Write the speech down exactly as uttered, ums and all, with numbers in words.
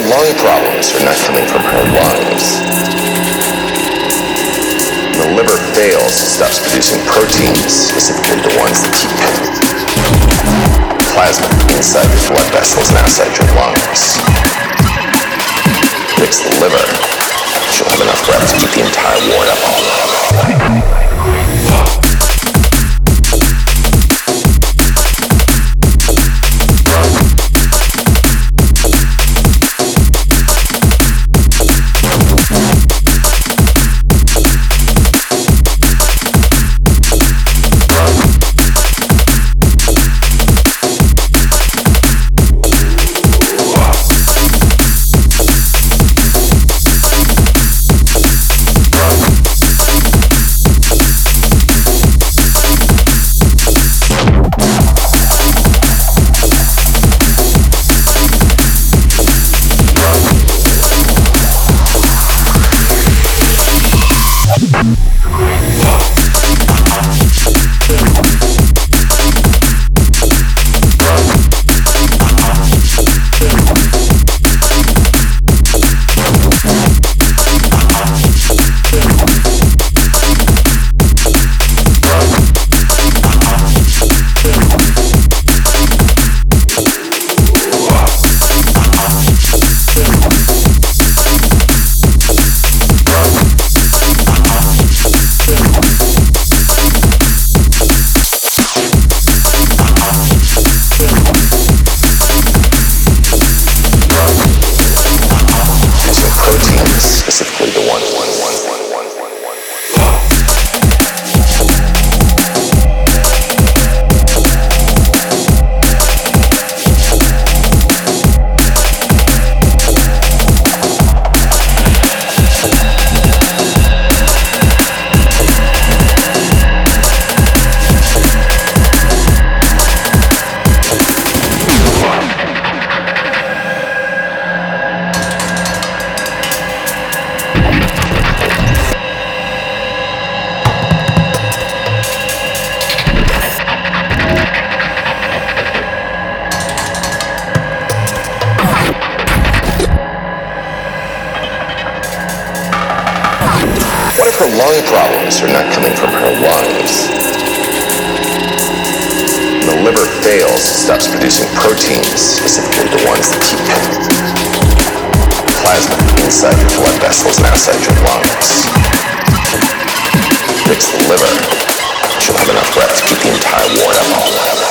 lung problems are not coming from her lungs. The liver fails, stops producing proteins, specifically the ones that keep plasma inside your blood vessels and outside your lungs. Fix the liver, she'll have enough breath to keep the entire ward up all night. Specifically the one, one, one, one, one, one, one. Her lung problems are not coming from her lungs. The liver fails, stops producing proteins, specifically the ones that keep plasma inside your blood vessels and outside your lungs. Fix the liver, she'll have enough breath to keep the entire ward up all night.